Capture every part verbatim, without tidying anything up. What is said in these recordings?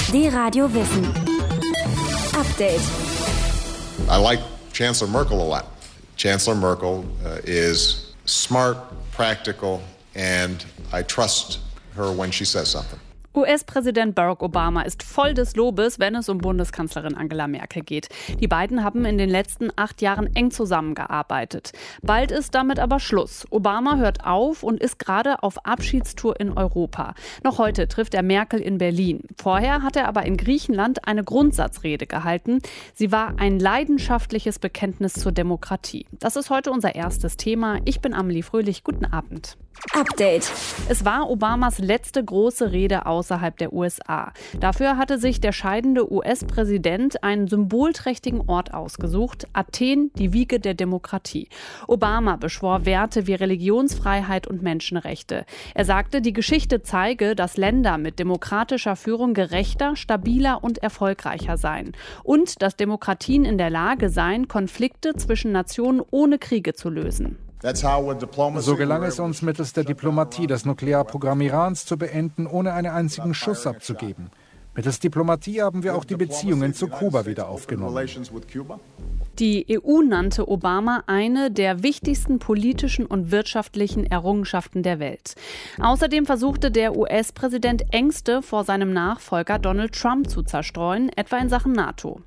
D-Radio Wissen. Update. I like Chancellor Merkel a lot. Chancellor Merkel uh, is smart, practical, and I trust her when she says something. U S-Präsident Barack Obama ist voll des Lobes, wenn es um Bundeskanzlerin Angela Merkel geht. Die beiden haben in den letzten acht Jahren eng zusammengearbeitet. Bald ist damit aber Schluss. Obama hört auf und ist gerade auf Abschiedstour in Europa. Noch heute trifft er Merkel in Berlin. Vorher hat er aber in Griechenland eine Grundsatzrede gehalten. Sie war ein leidenschaftliches Bekenntnis zur Demokratie. Das ist heute unser erstes Thema. Ich bin Amelie Fröhlich. Guten Abend. Update. Es war Obamas letzte große Rede außerhalb der U S A. Dafür hatte sich der scheidende U S-Präsident einen symbolträchtigen Ort ausgesucht: Athen, die Wiege der Demokratie. Obama beschwor Werte wie Religionsfreiheit und Menschenrechte. Er sagte, die Geschichte zeige, dass Länder mit demokratischer Führung gerechter, stabiler und erfolgreicher seien. Und dass Demokratien in der Lage seien, Konflikte zwischen Nationen ohne Kriege zu lösen. So gelang es uns mittels der Diplomatie, das Nuklearprogramm Irans zu beenden, ohne einen einzigen Schuss abzugeben. Mittels Diplomatie haben wir auch die Beziehungen zu Kuba wieder aufgenommen. Die E U nannte Obama eine der wichtigsten politischen und wirtschaftlichen Errungenschaften der Welt. Außerdem versuchte der U S-Präsident Ängste vor seinem Nachfolger Donald Trump zu zerstreuen, etwa in Sachen NATO.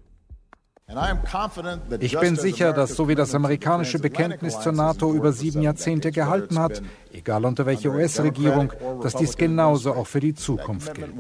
Ich bin sicher, dass so wie das amerikanische Bekenntnis zur NATO über sieben Jahrzehnte gehalten hat, egal unter welcher U S-Regierung, dass dies genauso auch für die Zukunft gilt.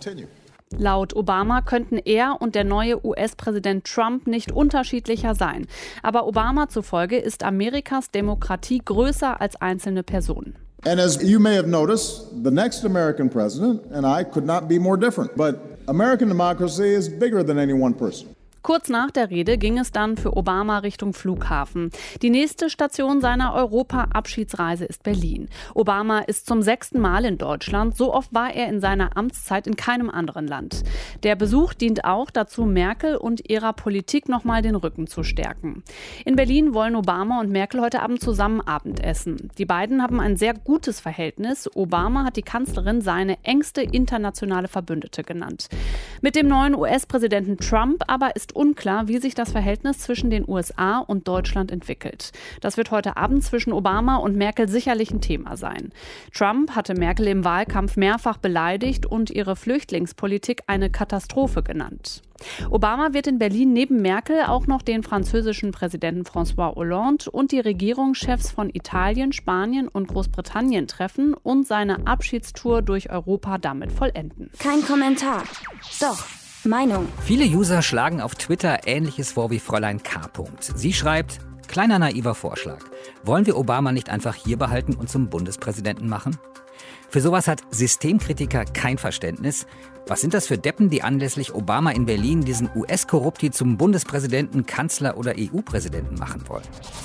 Laut Obama könnten er und der neue U S-Präsident Trump nicht unterschiedlicher sein. Aber Obama zufolge ist Amerikas Demokratie größer als einzelne Personen. And as you may have noticed, the next American president and I could not be more different. But American democracy is bigger than any one person. Kurz nach der Rede ging es dann für Obama Richtung Flughafen. Die nächste Station seiner Europa-Abschiedsreise ist Berlin. Obama ist zum sechsten Mal in Deutschland. So oft war er in seiner Amtszeit in keinem anderen Land. Der Besuch dient auch dazu, Merkel und ihrer Politik nochmal den Rücken zu stärken. In Berlin wollen Obama und Merkel heute Abend zusammen Abendessen. Die beiden haben ein sehr gutes Verhältnis. Obama hat die Kanzlerin seine engste internationale Verbündete genannt. Mit dem neuen U S-Präsidenten Trump aber ist unklar, wie sich das Verhältnis zwischen den U S A und Deutschland entwickelt. Das wird heute Abend zwischen Obama und Merkel sicherlich ein Thema sein. Trump hatte Merkel im Wahlkampf mehrfach beleidigt und ihre Flüchtlingspolitik eine Katastrophe genannt. Obama wird in Berlin neben Merkel auch noch den französischen Präsidenten François Hollande und die Regierungschefs von Italien, Spanien und Großbritannien treffen und seine Abschiedstour durch Europa damit vollenden. Kein Kommentar. Doch. Meinung. Viele User schlagen auf Twitter Ähnliches vor wie Fräulein K. Sie schreibt: Kleiner naiver Vorschlag. Wollen wir Obama nicht einfach hier behalten und zum Bundespräsidenten machen? Für sowas hat Systemkritiker kein Verständnis. Was sind das für Deppen, die anlässlich Obama in Berlin diesen U S-Korrupti zum Bundespräsidenten, Kanzler oder E U-Präsidenten machen wollen?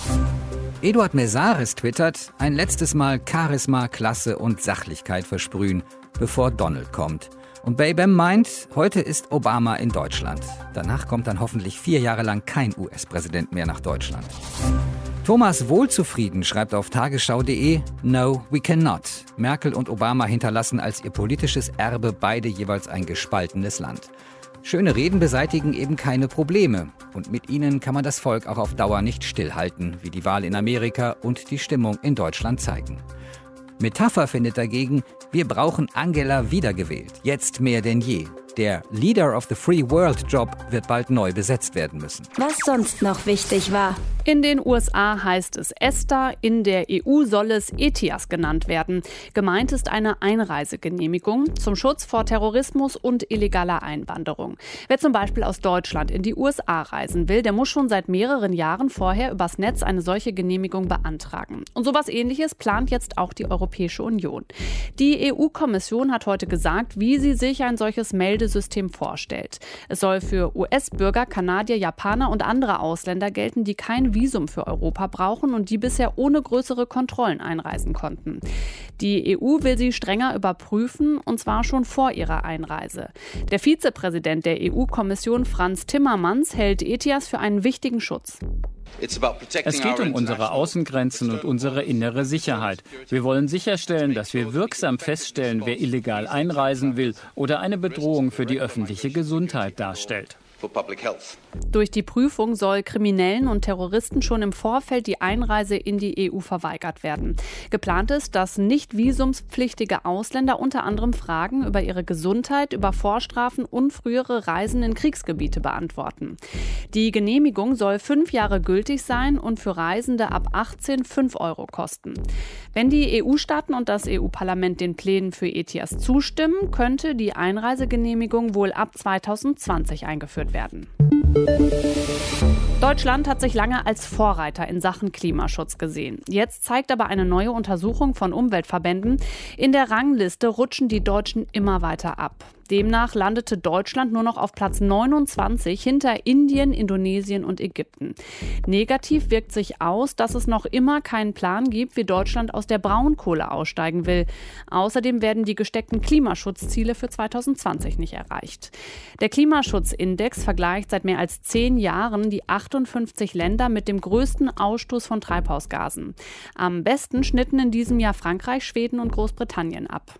Eduard Mesares twittert: Ein letztes Mal Charisma, Klasse und Sachlichkeit versprühen, bevor Donald kommt. Und Baybam meint, heute ist Obama in Deutschland. Danach kommt dann hoffentlich vier Jahre lang kein U S-Präsident mehr nach Deutschland. Thomas Wohlzufrieden schreibt auf tagesschau punkt de: No, we cannot. Merkel und Obama hinterlassen als ihr politisches Erbe beide jeweils ein gespaltenes Land. Schöne Reden beseitigen eben keine Probleme. Und mit ihnen kann man das Volk auch auf Dauer nicht stillhalten, wie die Wahl in Amerika und die Stimmung in Deutschland zeigen. Metapher findet dagegen: Wir brauchen Angela wiedergewählt, jetzt mehr denn je. Der Leader of the Free World Job wird bald neu besetzt werden müssen. Was sonst noch wichtig war. In den U S A heißt es ESTA, in der E U soll es ETIAS genannt werden. Gemeint ist eine Einreisegenehmigung zum Schutz vor Terrorismus und illegaler Einwanderung. Wer zum Beispiel aus Deutschland in die U S A reisen will, der muss schon seit mehreren Jahren vorher übers Netz eine solche Genehmigung beantragen. Und sowas Ähnliches plant jetzt auch die Europäische Union. Die E U-Kommission hat heute gesagt, wie sie sich ein solches Meldesystem vorstellt. Es soll für U S-Bürger, Kanadier, Japaner und andere Ausländer gelten, die kein Visum für Europa brauchen und die bisher ohne größere Kontrollen einreisen konnten. Die E U will sie strenger überprüfen, und zwar schon vor ihrer Einreise. Der Vizepräsident der E U-Kommission Frans Timmermans hält ETIAS für einen wichtigen Schutz. Es geht um unsere Außengrenzen und unsere innere Sicherheit. Wir wollen sicherstellen, dass wir wirksam feststellen, wer illegal einreisen will oder eine Bedrohung für die öffentliche Gesundheit darstellt. Durch die Prüfung soll Kriminellen und Terroristen schon im Vorfeld die Einreise in die E U verweigert werden. Geplant ist, dass nicht visumspflichtige Ausländer unter anderem Fragen über ihre Gesundheit, über Vorstrafen und frühere Reisen in Kriegsgebiete beantworten. Die Genehmigung soll fünf Jahre gültig sein und für Reisende ab achtzehn fünf Euro kosten. Wenn die E U-Staaten und das E U-Parlament den Plänen für E T I A S zustimmen, könnte die Einreisegenehmigung wohl ab zweitausendzwanzig eingeführt werden. Deutschland hat sich lange als Vorreiter in Sachen Klimaschutz gesehen. Jetzt zeigt aber eine neue Untersuchung von Umweltverbänden, in der Rangliste rutschen die Deutschen immer weiter ab. Demnach landete Deutschland nur noch auf Platz neunundzwanzig hinter Indien, Indonesien und Ägypten. Negativ wirkt sich aus, dass es noch immer keinen Plan gibt, wie Deutschland aus der Braunkohle aussteigen will. Außerdem werden die gesteckten Klimaschutzziele für zweitausendzwanzig nicht erreicht. Der Klimaschutzindex vergleicht seit mehr als zehn Jahren die achtundfünfzig Länder mit dem größten Ausstoß von Treibhausgasen. Am besten schnitten in diesem Jahr Frankreich, Schweden und Großbritannien ab.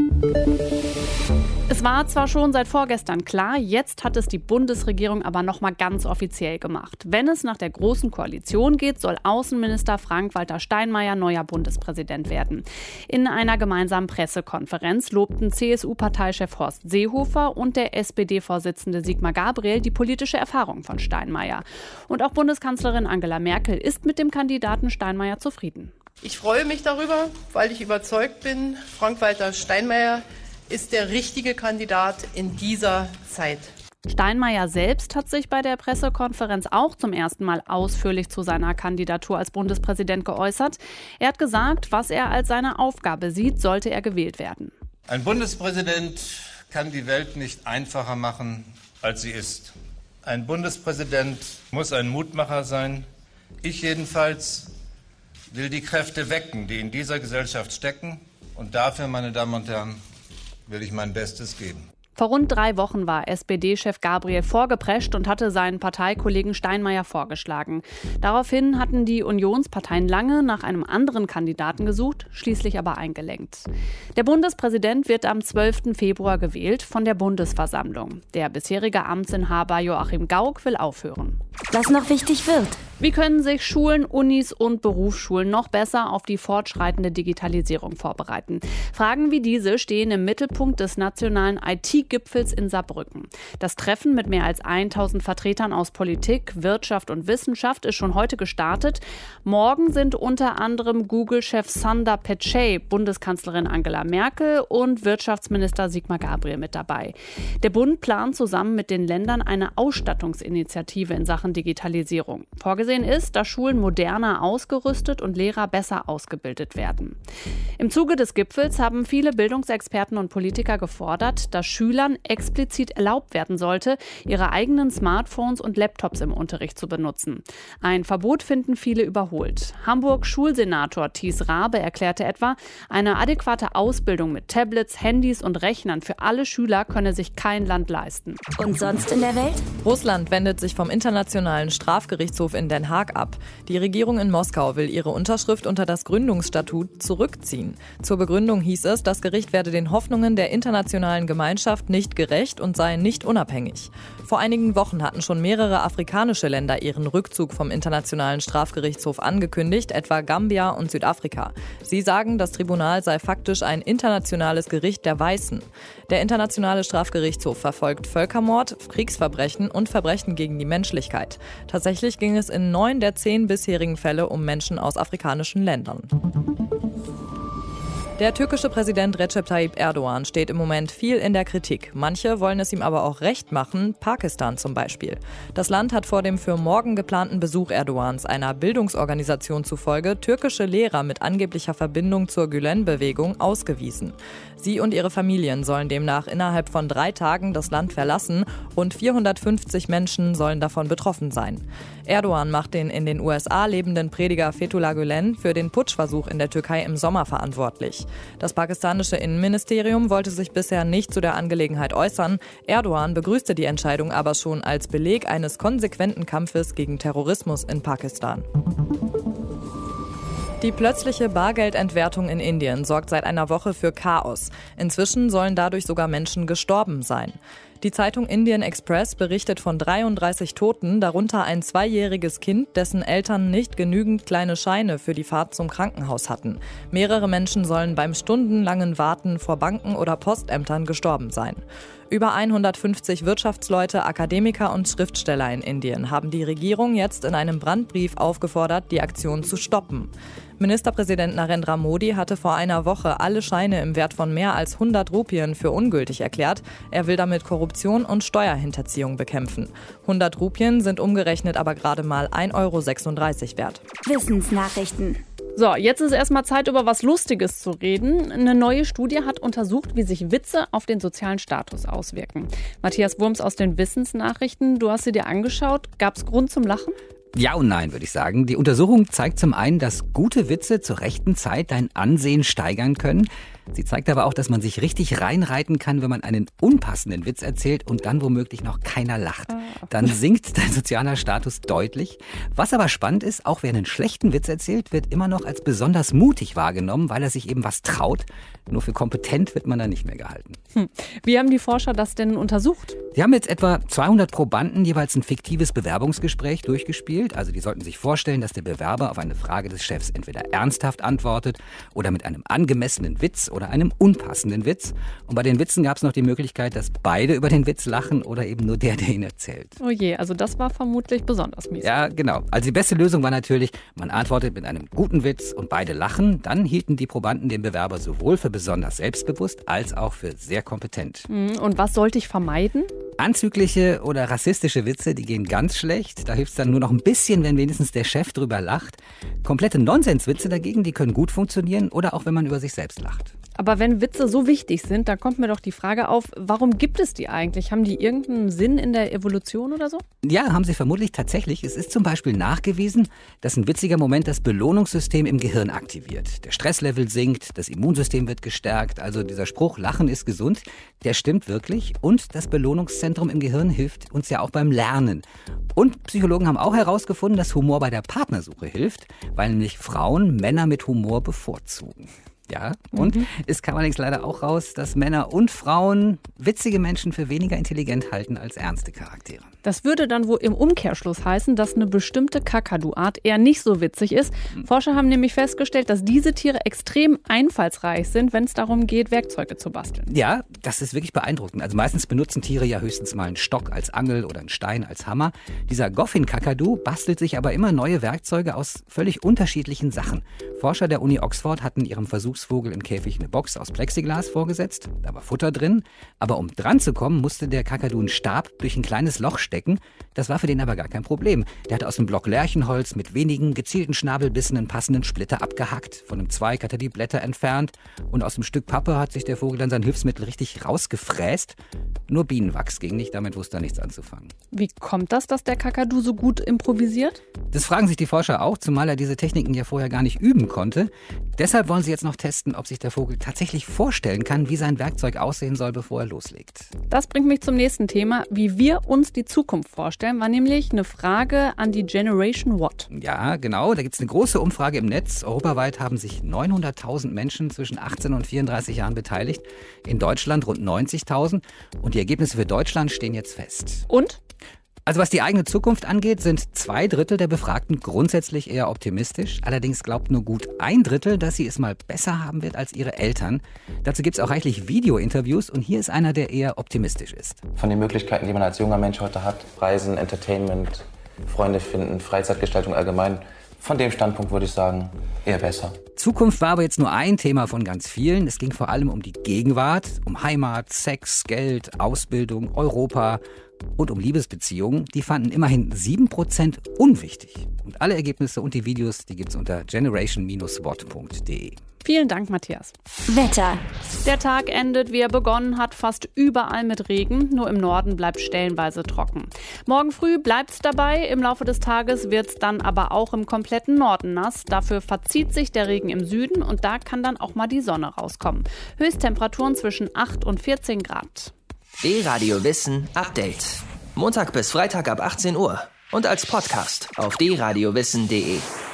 Es war zwar schon seit vorgestern klar, jetzt hat es die Bundesregierung aber noch mal ganz offiziell gemacht. Wenn es nach der Großen Koalition geht, soll Außenminister Frank-Walter Steinmeier neuer Bundespräsident werden. In einer gemeinsamen Pressekonferenz lobten C S U-Parteichef Horst Seehofer und der S P D-Vorsitzende Sigmar Gabriel die politische Erfahrung von Steinmeier. Und auch Bundeskanzlerin Angela Merkel ist mit dem Kandidaten Steinmeier zufrieden. Ich freue mich darüber, weil ich überzeugt bin, Frank-Walter Steinmeier ist der richtige Kandidat in dieser Zeit. Steinmeier selbst hat sich bei der Pressekonferenz auch zum ersten Mal ausführlich zu seiner Kandidatur als Bundespräsident geäußert. Er hat gesagt, was er als seine Aufgabe sieht, sollte er gewählt werden. Ein Bundespräsident kann die Welt nicht einfacher machen, als sie ist. Ein Bundespräsident muss ein Mutmacher sein. Ich jedenfalls will die Kräfte wecken, die in dieser Gesellschaft stecken. Und dafür, meine Damen und Herren, will ich mein Bestes geben. Vor rund drei Wochen war S P D-Chef Gabriel vorgeprescht und hatte seinen Parteikollegen Steinmeier vorgeschlagen. Daraufhin hatten die Unionsparteien lange nach einem anderen Kandidaten gesucht, schließlich aber eingelenkt. Der Bundespräsident wird am zwölften Februar gewählt von der Bundesversammlung. Der bisherige Amtsinhaber Joachim Gauck will aufhören. Was noch wichtig wird. Wie können sich Schulen, Unis und Berufsschulen noch besser auf die fortschreitende Digitalisierung vorbereiten? Fragen wie diese stehen im Mittelpunkt des nationalen I T-Gipfels in Saarbrücken. Das Treffen mit mehr als tausend Vertretern aus Politik, Wirtschaft und Wissenschaft ist schon heute gestartet. Morgen sind unter anderem Google-Chef Sundar Pichai, Bundeskanzlerin Angela Merkel und Wirtschaftsminister Sigmar Gabriel mit dabei. Der Bund plant zusammen mit den Ländern eine Ausstattungsinitiative in Sachen Digitalisierung. Vorgesehen ist, dass Schulen moderner ausgerüstet und Lehrer besser ausgebildet werden. Im Zuge des Gipfels haben viele Bildungsexperten und Politiker gefordert, dass Schülern explizit erlaubt werden sollte, ihre eigenen Smartphones und Laptops im Unterricht zu benutzen. Ein Verbot finden viele überholt. Hamburg-Schulsenator Thies Rabe erklärte etwa, eine adäquate Ausbildung mit Tablets, Handys und Rechnern für alle Schüler könne sich kein Land leisten. Und sonst in der Welt? Russland wendet sich vom Internationalen Strafgerichtshof in Den Haag ab. Die Regierung in Moskau will ihre Unterschrift unter das Gründungsstatut zurückziehen. Zur Begründung hieß es, das Gericht werde den Hoffnungen der internationalen Gemeinschaft nicht gerecht und sei nicht unabhängig. Vor einigen Wochen hatten schon mehrere afrikanische Länder ihren Rückzug vom Internationalen Strafgerichtshof angekündigt, etwa Gambia und Südafrika. Sie sagen, das Tribunal sei faktisch ein internationales Gericht der Weißen. Der Internationale Strafgerichtshof verfolgt Völkermord, Kriegsverbrechen und Verbrechen gegen die Menschlichkeit. Tatsächlich ging es in neun der zehn bisherigen Fälle um Menschen aus afrikanischen Ländern. Der türkische Präsident Recep Tayyip Erdogan steht im Moment viel in der Kritik. Manche wollen es ihm aber auch recht machen, Pakistan zum Beispiel. Das Land hat vor dem für morgen geplanten Besuch Erdogans, einer Bildungsorganisation zufolge, türkische Lehrer mit angeblicher Verbindung zur Gülen-Bewegung ausgewiesen. Sie und ihre Familien sollen demnach innerhalb von drei Tagen das Land verlassen. Rund vierhundertfünfzig Menschen sollen davon betroffen sein. Erdogan macht den in den U S A lebenden Prediger Fethullah Gülen für den Putschversuch in der Türkei im Sommer verantwortlich. Das pakistanische Innenministerium wollte sich bisher nicht zu der Angelegenheit äußern. Erdogan begrüßte die Entscheidung aber schon als Beleg eines konsequenten Kampfes gegen Terrorismus in Pakistan. Die plötzliche Bargeldentwertung in Indien sorgt seit einer Woche für Chaos. Inzwischen sollen dadurch sogar Menschen gestorben sein. Die Zeitung Indian Express berichtet von dreiunddreißig Toten, darunter ein zweijähriges Kind, dessen Eltern nicht genügend kleine Scheine für die Fahrt zum Krankenhaus hatten. Mehrere Menschen sollen beim stundenlangen Warten vor Banken oder Postämtern gestorben sein. Über hundertfünfzig Wirtschaftsleute, Akademiker und Schriftsteller in Indien haben die Regierung jetzt in einem Brandbrief aufgefordert, die Aktion zu stoppen. Ministerpräsident Narendra Modi hatte vor einer Woche alle Scheine im Wert von mehr als hundert Rupien für ungültig erklärt. Er will damit Korruption und Steuerhinterziehung bekämpfen. hundert Rupien sind umgerechnet aber gerade mal ein Euro sechsunddreißig wert. Wissensnachrichten. So, jetzt ist erstmal Zeit, über was Lustiges zu reden. Eine neue Studie hat untersucht, wie sich Witze auf den sozialen Status auswirken. Matthias Wurms aus den Wissensnachrichten, du hast sie dir angeschaut. Gab es Grund zum Lachen? Ja und nein, würde ich sagen. Die Untersuchung zeigt zum einen, dass gute Witze zur rechten Zeit dein Ansehen steigern können. Sie zeigt aber auch, dass man sich richtig reinreiten kann, wenn man einen unpassenden Witz erzählt und dann womöglich noch keiner lacht. Dann sinkt dein sozialer Status deutlich. Was aber spannend ist, auch wer einen schlechten Witz erzählt, wird immer noch als besonders mutig wahrgenommen, weil er sich eben was traut. Nur für kompetent wird man dann nicht mehr gehalten. Hm. Wie haben die Forscher das denn untersucht? Die haben jetzt etwa zweihundert Probanden jeweils ein fiktives Bewerbungsgespräch durchgespielt. Also die sollten sich vorstellen, dass der Bewerber auf eine Frage des Chefs entweder ernsthaft antwortet oder mit einem angemessenen Witz oder einem unpassenden Witz. Und bei den Witzen gab es noch die Möglichkeit, dass beide über den Witz lachen oder eben nur der, der ihn erzählt. Oh je, also das war vermutlich besonders mies. Ja, genau. Also die beste Lösung war natürlich, man antwortet mit einem guten Witz und beide lachen. Dann hielten die Probanden den Bewerber sowohl für besonders selbstbewusst als auch für sehr kompetent. Und was sollte ich vermeiden? Anzügliche oder rassistische Witze, die gehen ganz schlecht. Da hilft es dann nur noch ein bisschen, wenn wenigstens der Chef drüber lacht. Komplette Nonsenswitze dagegen, die können gut funktionieren oder auch wenn man über sich selbst lacht. Aber wenn Witze so wichtig sind, da kommt mir doch die Frage auf, warum gibt es die eigentlich? Haben die irgendeinen Sinn in der Evolution oder so? Ja, haben sie vermutlich tatsächlich. Es ist zum Beispiel nachgewiesen, dass ein witziger Moment das Belohnungssystem im Gehirn aktiviert. Der Stresslevel sinkt, das Immunsystem wird gestärkt. Also dieser Spruch, Lachen ist gesund, der stimmt wirklich. Und das Belohnungszentrum im Gehirn hilft uns ja auch beim Lernen. Und Psychologen haben auch herausgefunden, dass Humor bei der Partnersuche hilft, weil nämlich Frauen Männer mit Humor bevorzugen. Ja, und mhm. es kam allerdings leider auch raus, dass Männer und Frauen witzige Menschen für weniger intelligent halten als ernste Charaktere. Das würde dann wohl im Umkehrschluss heißen, dass eine bestimmte Kakadu-Art eher nicht so witzig ist. Mhm. Forscher haben nämlich festgestellt, dass diese Tiere extrem einfallsreich sind, wenn es darum geht, Werkzeuge zu basteln. Ja, das ist wirklich beeindruckend. Also meistens benutzen Tiere ja höchstens mal einen Stock als Angel oder einen Stein als Hammer. Dieser Goffin-Kakadu bastelt sich aber immer neue Werkzeuge aus völlig unterschiedlichen Sachen. Forscher der Uni Oxford hatten ihrem Versuchsvogel im Käfig eine Box aus Plexiglas vorgesetzt. Da war Futter drin. Aber um dran zu kommen, musste der Kakadu einen Stab durch ein kleines Loch stecken. Das war für den aber gar kein Problem. Der hat aus einem Block Lärchenholz mit wenigen gezielten Schnabelbissen einen passenden Splitter abgehackt. Von einem Zweig hat er die Blätter entfernt. Und aus einem Stück Pappe hat sich der Vogel dann sein Hilfsmittel richtig rausgefräst. Nur Bienenwachs ging nicht, damit wusste er nichts anzufangen. Wie kommt das, dass der Kakadu so gut improvisiert? Das fragen sich die Forscher auch, zumal er diese Techniken ja vorher gar nicht üben konnte. Deshalb wollen sie jetzt noch testen, ob sich der Vogel tatsächlich vorstellen kann, wie sein Werkzeug aussehen soll, bevor er loslegt. Das bringt mich zum nächsten Thema. Wie wir uns die Zukunft vorstellen, war nämlich eine Frage an die Generation What. Ja, genau. Da gibt es eine große Umfrage im Netz. Europaweit haben sich neunhunderttausend Menschen zwischen achtzehn und vierunddreißig Jahren beteiligt. In Deutschland rund neunzigtausend. Und die Ergebnisse für Deutschland stehen jetzt fest. Und? Also was die eigene Zukunft angeht, sind zwei Drittel der Befragten grundsätzlich eher optimistisch. Allerdings glaubt nur gut ein Drittel, dass sie es mal besser haben wird als ihre Eltern. Dazu gibt es auch reichlich Video-Interviews und hier ist einer, der eher optimistisch ist. Von den Möglichkeiten, die man als junger Mensch heute hat, Reisen, Entertainment, Freunde finden, Freizeitgestaltung allgemein, von dem Standpunkt würde ich sagen, eher besser. Zukunft war aber jetzt nur ein Thema von ganz vielen. Es ging vor allem um die Gegenwart, um Heimat, Sex, Geld, Ausbildung, Europa Und um Liebesbeziehungen, die fanden immerhin sieben Prozent unwichtig. Und alle Ergebnisse und die Videos, die gibt's unter generation Bindestrich what punkt de. Vielen Dank, Matthias. Wetter. Der Tag endet, wie er begonnen hat, fast überall mit Regen. Nur im Norden bleibt stellenweise trocken. Morgen früh bleibt's dabei. Im Laufe des Tages wird's dann aber auch im kompletten Norden nass. Dafür verzieht sich der Regen im Süden und da kann dann auch mal die Sonne rauskommen. Höchsttemperaturen zwischen acht und vierzehn Grad. D-Radio Wissen Update. Montag bis Freitag ab achtzehn Uhr. Und als Podcast auf d radio wissen punkt de.